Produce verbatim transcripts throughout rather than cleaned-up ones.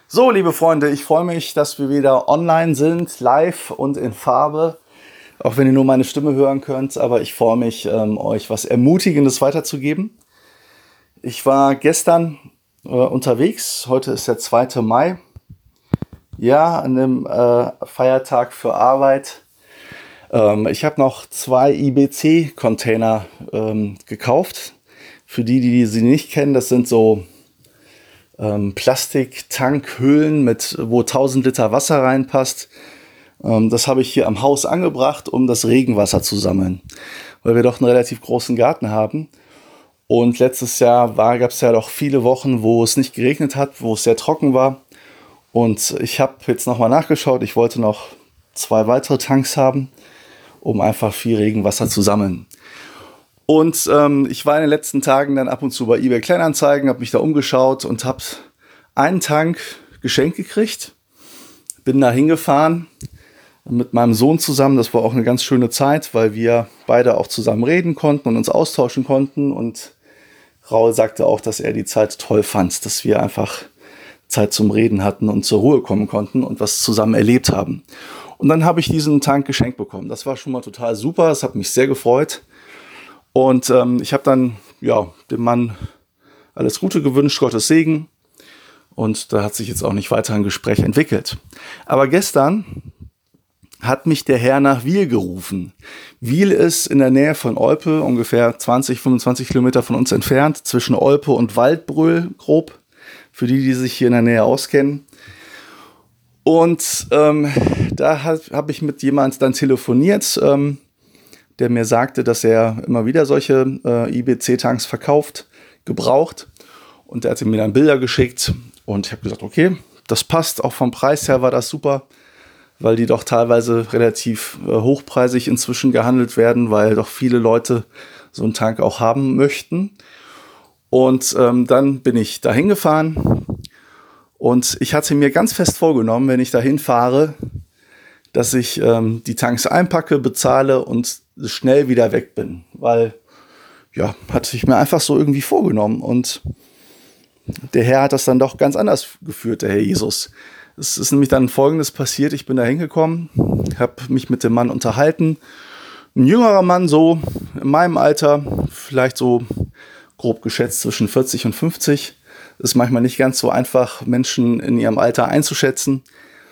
So, liebe Freunde, ich freue mich, dass wir wieder online sind, live und in Farbe. Auch wenn ihr nur meine Stimme hören könnt, aber ich freue mich, ähm, euch was Ermutigendes weiterzugeben. Ich war gestern äh, unterwegs, heute ist der zweite Mai. Ja, an dem äh, Feiertag für Arbeit. Ähm, ich habe noch zwei I B C-Container ähm, gekauft. Für die, die sie nicht kennen, das sind so ähm, Plastiktankhüllen, mit, wo tausend Liter Wasser reinpasst. Ähm, das habe ich hier am Haus angebracht, um das Regenwasser zu sammeln, weil wir doch einen relativ großen Garten haben. Und letztes Jahr gab es ja doch viele Wochen, wo es nicht geregnet hat, wo es sehr trocken war. Und ich habe jetzt nochmal nachgeschaut. Ich wollte noch zwei weitere Tanks haben, um einfach viel Regenwasser zu sammeln. Und ähm, ich war in den letzten Tagen dann ab und zu bei eBay Kleinanzeigen, habe mich da umgeschaut und habe einen Tank geschenkt gekriegt. Bin da hingefahren mit meinem Sohn zusammen. Das war auch eine ganz schöne Zeit, weil wir beide auch zusammen reden konnten und uns austauschen konnten. Und Raul sagte auch, dass er die Zeit toll fand, dass wir einfach Zeit zum Reden hatten und zur Ruhe kommen konnten und was zusammen erlebt haben. Und dann habe ich diesen Tank geschenkt bekommen. Das war schon mal total super. Das hat mich sehr gefreut. Und ähm, ich habe dann ja, dem Mann alles Gute gewünscht, Gottes Segen. Und da hat sich jetzt auch nicht weiter ein Gespräch entwickelt. Aber gestern hat mich der Herr nach Wil gerufen. Wil ist in der Nähe von Olpe, ungefähr zwanzig, fünfundzwanzig Kilometer von uns entfernt, zwischen Olpe und Waldbröl grob, für die, die sich hier in der Nähe auskennen. Und ähm, da habe hab ich mit jemand dann telefoniert, ähm, der mir sagte, dass er immer wieder solche äh, I B C-Tanks verkauft, gebraucht. Und der hatte mir dann Bilder geschickt. Und ich habe gesagt, okay, das passt. Auch vom Preis her war das super, weil die doch teilweise relativ äh, hochpreisig inzwischen gehandelt werden, weil doch viele Leute so einen Tank auch haben möchten. Und ähm, dann bin ich dahin gefahren. Und ich hatte mir ganz fest vorgenommen, wenn ich dahin fahre, dass ich ähm, die Tanks einpacke, bezahle und schnell wieder weg bin. Weil, ja, hatte ich mir einfach so irgendwie vorgenommen. Und der Herr hat das dann doch ganz anders geführt, der Herr Jesus. Es ist nämlich dann Folgendes passiert. Ich bin da hingekommen, habe mich mit dem Mann unterhalten. Ein jüngerer Mann, so in meinem Alter, vielleicht so grob geschätzt zwischen vierzig und fünfzig. Ist manchmal nicht ganz so einfach, Menschen in ihrem Alter einzuschätzen.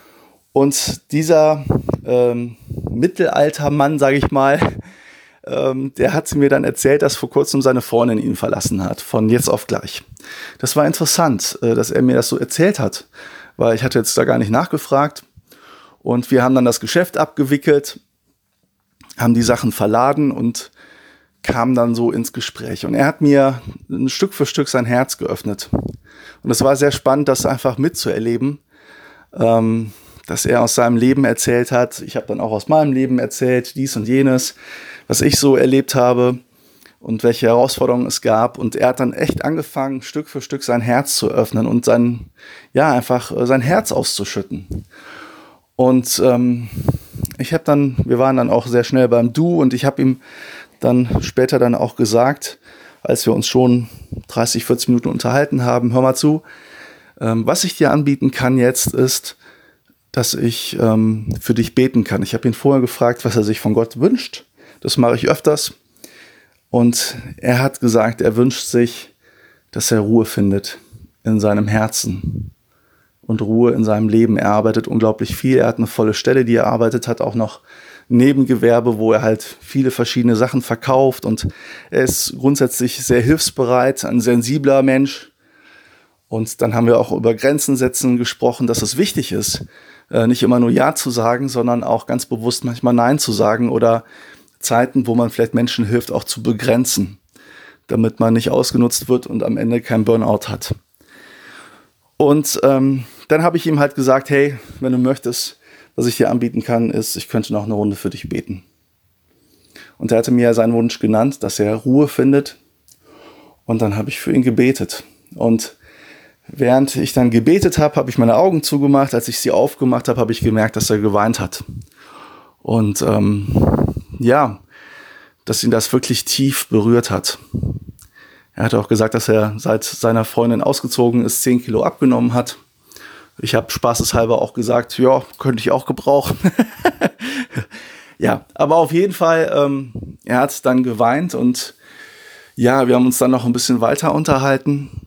Und dieser ähm, Mittelaltermann, sage ich mal, ähm, der hat mir dann erzählt, dass vor kurzem seine Freundin ihn verlassen hat, von jetzt auf gleich. Das war interessant, äh, dass er mir das so erzählt hat, weil ich hatte jetzt da gar nicht nachgefragt. Und wir haben dann das Geschäft abgewickelt, haben die Sachen verladen und kamen dann so ins Gespräch. Und er hat mir ein Stück für Stück sein Herz geöffnet. Und es war sehr spannend, das einfach mitzuerleben, ähm, dass er aus seinem Leben erzählt hat. Ich habe dann auch aus meinem Leben erzählt, dies und jenes, was ich so erlebt habe und welche Herausforderungen es gab. Und er hat dann echt angefangen, Stück für Stück sein Herz zu öffnen und sein, ja, einfach sein Herz auszuschütten. Und ähm, ich habe dann, wir waren dann auch sehr schnell beim Du und ich habe ihm dann später dann auch gesagt, als wir uns schon dreißig, vierzig Minuten unterhalten haben, hör mal zu, ähm, was ich dir anbieten kann jetzt ist, dass ich ähm, für dich beten kann. Ich habe ihn vorher gefragt, was er sich von Gott wünscht. Das mache ich öfters. Und er hat gesagt, er wünscht sich, dass er Ruhe findet in seinem Herzen und Ruhe in seinem Leben. Er arbeitet unglaublich viel. Er hat eine volle Stelle, die er arbeitet hat, auch noch Nebengewerbe, wo er halt viele verschiedene Sachen verkauft. Und er ist grundsätzlich sehr hilfsbereit, ein sensibler Mensch. Und dann haben wir auch über Grenzen setzen gesprochen, dass es wichtig ist, nicht immer nur Ja zu sagen, sondern auch ganz bewusst manchmal Nein zu sagen oder Zeiten, wo man vielleicht Menschen hilft, auch zu begrenzen, damit man nicht ausgenutzt wird und am Ende kein Burnout hat. Und ähm, dann habe ich ihm halt gesagt, hey, wenn du möchtest, was ich dir anbieten kann, ist, ich könnte noch eine Runde für dich beten. Und er hatte mir seinen Wunsch genannt, dass er Ruhe findet. Und dann habe ich für ihn gebetet. Und während ich dann gebetet habe, habe ich meine Augen zugemacht. Als ich sie aufgemacht habe, habe ich gemerkt, dass er geweint hat. Und ähm, ja, dass ihn das wirklich tief berührt hat. Er hat auch gesagt, dass er seit seiner Freundin ausgezogen ist, zehn Kilo abgenommen hat. Ich habe spaßeshalber auch gesagt, ja, könnte ich auch gebrauchen. Ja, aber auf jeden Fall, ähm, er hat dann geweint und ja, wir haben uns dann noch ein bisschen weiter unterhalten.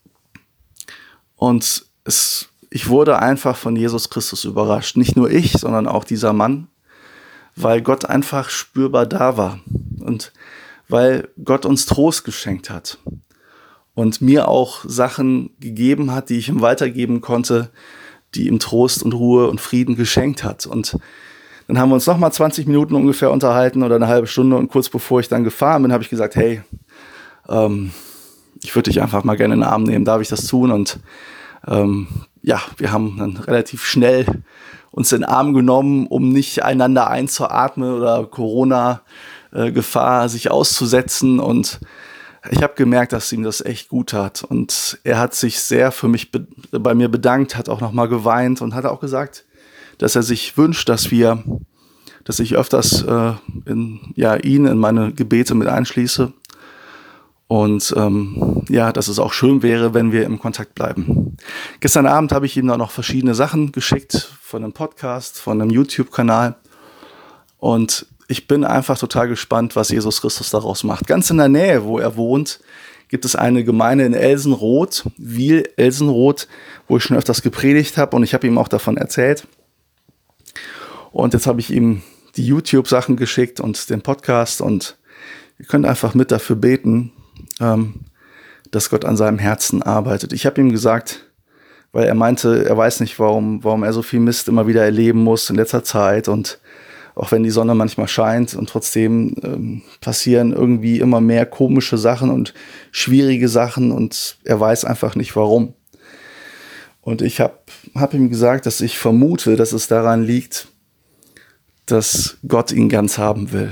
Und es, ich wurde einfach von Jesus Christus überrascht. Nicht nur ich, sondern auch dieser Mann, weil Gott einfach spürbar da war und weil Gott uns Trost geschenkt hat und mir auch Sachen gegeben hat, die ich ihm weitergeben konnte, die ihm Trost und Ruhe und Frieden geschenkt hat. Und dann haben wir uns nochmal zwanzig Minuten ungefähr unterhalten oder eine halbe Stunde und kurz bevor ich dann gefahren bin, habe ich gesagt, hey, ähm, ich würde dich einfach mal gerne in den Arm nehmen, darf ich das tun? Und ähm, ja, wir haben dann relativ schnell uns in den Arm genommen, um nicht einander einzuatmen oder Corona-Gefahr äh, sich auszusetzen. Und ich habe gemerkt, dass ihm das echt gut tat. Und er hat sich sehr für mich be- bei mir bedankt, hat auch nochmal geweint und hat auch gesagt, dass er sich wünscht, dass wir, dass ich öfters äh, in, ja, ihn in meine Gebete mit einschließe. Und ähm, ja, dass es auch schön wäre, wenn wir im Kontakt bleiben. Gestern Abend habe ich ihm dann noch verschiedene Sachen geschickt von einem Podcast, von einem YouTube-Kanal. Und ich bin einfach total gespannt, was Jesus Christus daraus macht. Ganz in der Nähe, wo er wohnt, gibt es eine Gemeinde in Elsenroth, Wiel, Elsenroth, wo ich schon öfters gepredigt habe. Und ich habe ihm auch davon erzählt. Und jetzt habe ich ihm die YouTube-Sachen geschickt und den Podcast. Und ihr könnt einfach mit dafür beten, ähm, dass Gott an seinem Herzen arbeitet. Ich habe ihm gesagt, weil er meinte, er weiß nicht, warum, warum er so viel Mist immer wieder erleben muss in letzter Zeit. Und auch wenn die Sonne manchmal scheint und trotzdem ähm, passieren irgendwie immer mehr komische Sachen und schwierige Sachen. Und er weiß einfach nicht, warum. Und ich habe hab ihm gesagt, dass ich vermute, dass es daran liegt, dass Gott ihn ganz haben will.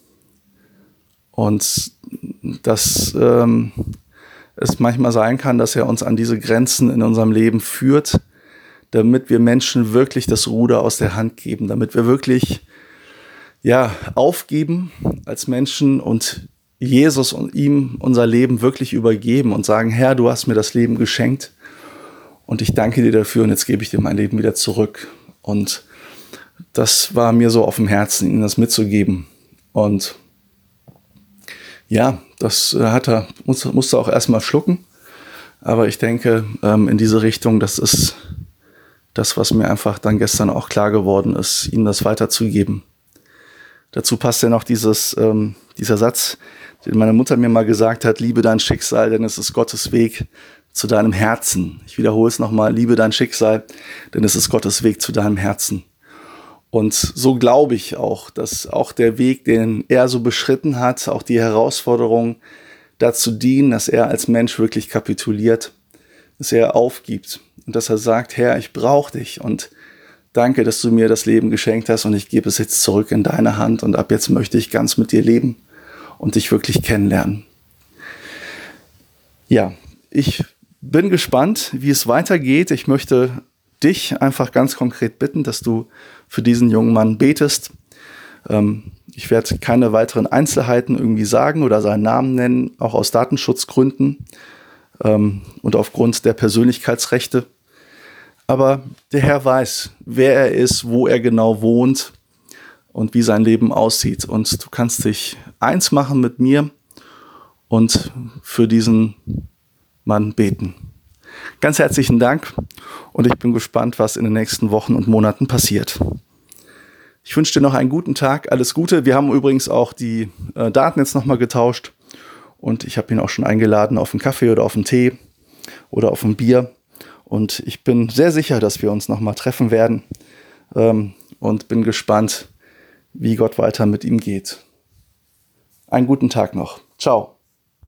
Und dass ähm, es manchmal sein kann, dass er uns an diese Grenzen in unserem Leben führt, damit wir Menschen wirklich das Ruder aus der Hand geben, damit wir wirklich ja, aufgeben als Menschen und Jesus und ihm unser Leben wirklich übergeben und sagen, Herr, du hast mir das Leben geschenkt und ich danke dir dafür und jetzt gebe ich dir mein Leben wieder zurück. Und das war mir so auf dem Herzen, ihnen das mitzugeben. Und ja, das hat er, musste, musste auch erstmal schlucken. Aber ich denke, ähm, in diese Richtung, das ist das, was mir einfach dann gestern auch klar geworden ist, ihnen das weiterzugeben. Dazu passt ja noch dieses, ähm, dieser Satz, den meine Mutter mir mal gesagt hat, liebe dein Schicksal, denn es ist Gottes Weg zu deinem Herzen. Ich wiederhole es nochmal, liebe dein Schicksal, denn es ist Gottes Weg zu deinem Herzen. Und so glaube ich auch, dass auch der Weg, den er so beschritten hat, auch die Herausforderungen dazu dienen, dass er als Mensch wirklich kapituliert, dass er aufgibt und dass er sagt, Herr, ich brauche dich und danke, dass du mir das Leben geschenkt hast und ich gebe es jetzt zurück in deine Hand und ab jetzt möchte ich ganz mit dir leben und dich wirklich kennenlernen. Ja, ich bin gespannt, wie es weitergeht. Ich möchte dich einfach ganz konkret bitten, dass du für diesen jungen Mann betest. Ähm, ich werde keine weiteren Einzelheiten irgendwie sagen oder seinen Namen nennen, auch aus Datenschutzgründen ähm, und aufgrund der Persönlichkeitsrechte. Aber der Herr weiß, wer er ist, wo er genau wohnt und wie sein Leben aussieht. Und du kannst dich eins machen mit mir und für diesen Mann beten. Ganz herzlichen Dank und ich bin gespannt, was in den nächsten Wochen und Monaten passiert. Ich wünsche dir noch einen guten Tag, alles Gute. Wir haben übrigens auch die äh, Daten jetzt nochmal getauscht und ich habe ihn auch schon eingeladen auf einen Kaffee oder auf einen Tee oder auf ein Bier. Und ich bin sehr sicher, dass wir uns nochmal treffen werden ähm, und bin gespannt, wie Gott weiter mit ihm geht. Einen guten Tag noch. Ciao.